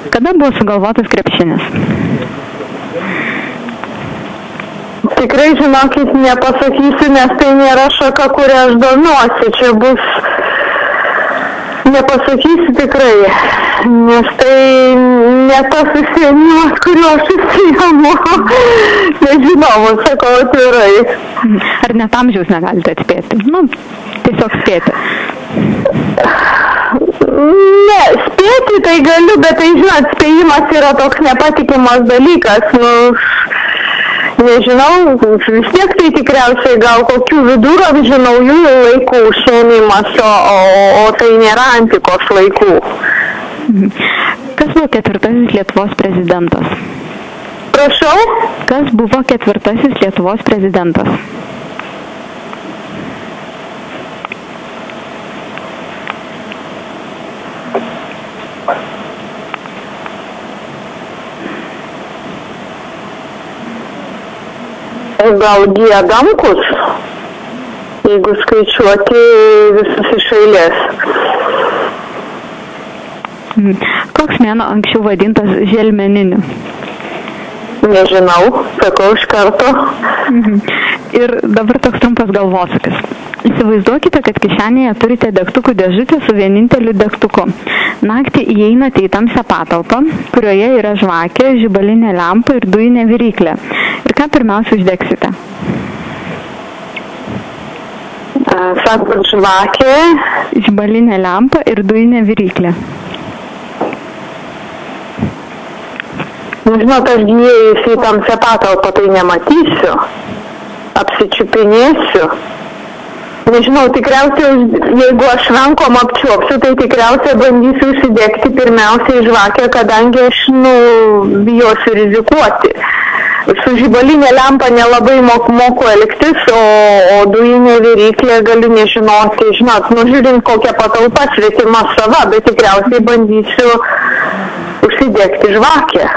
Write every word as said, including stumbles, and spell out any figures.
Kada buvo sugalvotas krepšinis? Tikrai, žinokit, nepasakysiu, nes tai nėra šaka, kurią aš domiuosi. Čia bus... Nepasakysiu tikrai, nes tai ne tas užsiėmimas, kuriuo aš užsiėmu. Nežinau, sakau atvirai. Ar net amžiaus negalite atspėti? Nu, tiesiog spėti. Ne, spėti tai galiu, bet tai, žinot, spėjimas yra toks nepatikimas dalykas. Nu, nežinau, vis tiek tai tikriausiai gal kokių viduramžių naujųjų laikų užsiėmimas, o, o, o tai nėra antikos laikų. Kas buvo ketvirtasis Lietuvos prezidentas? Prašau? Kas buvo ketvirtasis Lietuvos prezidentas? Gal G. Adamkus, jeigu skaičiuoti visus iš eilės. Koks mėnuo anksčiau vadintas želmeniniu? Nežinau, sakau iš karto. Mhm. Ir dabar toks trumpas galvosūkis. Įsivaizduokite, kad kišenėje turite degtukų dėžutę su vieninteliu degtuku. Naktį įeinate į tamsią patalpą, kurioje yra žvakė, žibalinė lempa ir dujinė viryklė. Ir ką pirmiausia uždegsite? Sakot, žvakė, žibalinė lempa ir dujinė viryklė. Žinot, aš įėjus į tamsią patalpą, tai nematysiu. Apsičiupinėsiu. Nežinau, tikriausiai, jeigu aš rankom apčiuopsiu, tai tikriausiai bandysiu užsidegti pirmiausiai žvakę, kadangi aš, nu, bijosiu rizikuoti. Su žibalinė lempa nelabai moku, moku elgtis, o, o dujinė viryklė galiu nežinoti, žinot, nu, žiūrint kokią patalpą svetima sava, bet tikriausiai bandysiu užsidegti žvakę.